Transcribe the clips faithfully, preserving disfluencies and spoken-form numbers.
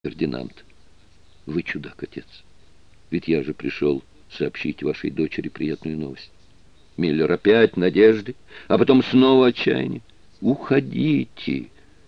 Фердинанд, вы чудак, отец. Ведь я же пришел сообщить вашей дочери приятную новость. Миллер, опять надежды, а потом снова отчаяние. Уходите.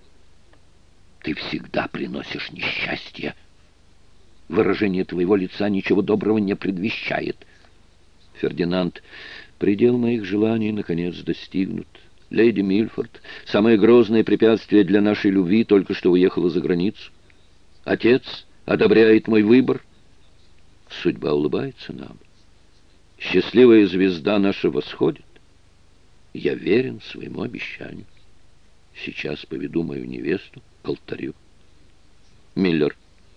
Ты всегда приносишь несчастье. Выражение твоего лица ничего доброго не предвещает. Фердинанд, предел моих желаний наконец достигнут. Леди Мильфорд, самое грозное препятствие для нашей любви, только что уехала за границу. Отец одобряет мой выбор. Судьба улыбается нам. Счастливая звезда наша восходит. Я верен своему обещанию. Сейчас поведу мою невесту к алтарю. Миллер,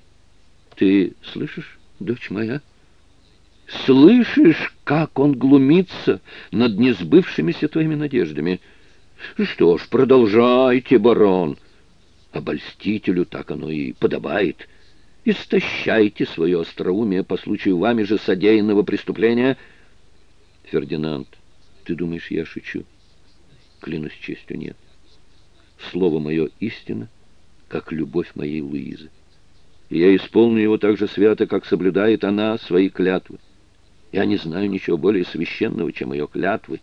ты слышишь, дочь моя? Слышишь, как он глумится над несбывшимися твоими надеждами? Что ж, продолжайте, барон. Обольстителю так оно и подобает. Истощайте свое остроумие по случаю вами же содеянного преступления. Фердинанд, ты думаешь, я шучу? Клянусь честью, нет. Слово мое истина, как любовь моей Луизы. И я исполню его так же свято, как соблюдает она свои клятвы. Я не знаю ничего более священного, чем ее клятвы.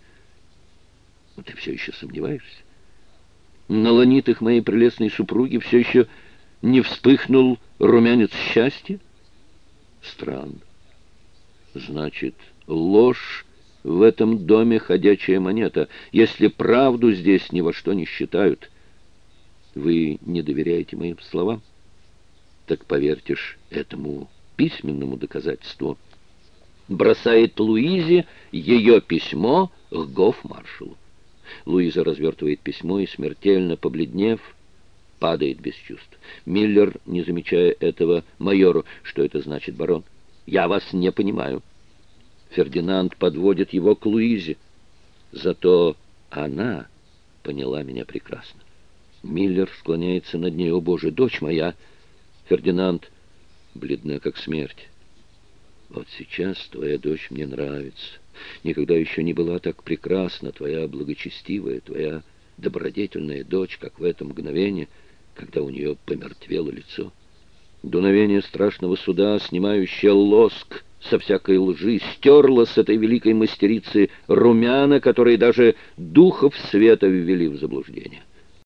Но ты все еще сомневаешься? На ланитах моей прелестной супруги все еще не вспыхнул румянец счастья? Странно. Значит, ложь в этом доме ходячая монета, если правду здесь ни во что не считают. Вы не доверяете моим словам? Так поверьте ж этому письменному доказательству. Бросает Луизе ее письмо к гофмаршалу. Луиза развертывает письмо и, смертельно побледнев, падает без чувств. Миллер, не замечая этого, майору: что это значит, барон? Я вас не понимаю. Фердинанд подводит его к Луизе. Зато она поняла меня прекрасно. Миллер склоняется над ней. О, Боже, дочь моя! Фердинанд, бледна как смерть. Вот сейчас твоя дочь мне нравится. Никогда еще не была так прекрасна твоя благочестивая, твоя добродетельная дочь, как в это мгновение, когда у нее помертвело лицо. Дуновение страшного суда, снимающее лоск со всякой лжи, стерло с этой великой мастерицы румяна, которые даже духов света ввели в заблуждение.